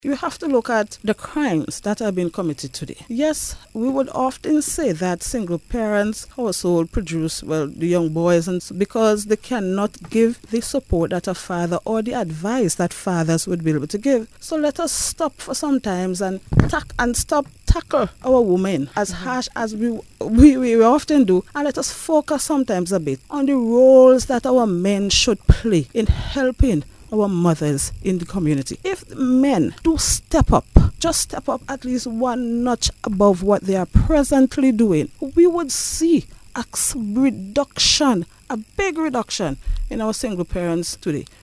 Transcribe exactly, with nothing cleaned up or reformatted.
You have to look at the crimes that have been committed today. Yes, we would often say that single parents household produce, well, the young boys, and because they cannot give the support that a father or the advice that fathers would be able to give. So let us stop for sometimes and tack and stop tackle our women as mm-hmm. harsh as we, we we often do, and let us focus sometimes a bit on the roles that our men should play in helping our mothers in the community. If men do step up, just step up at least one notch above what they are presently doing, we would see a reduction, a big reduction in our single parents today.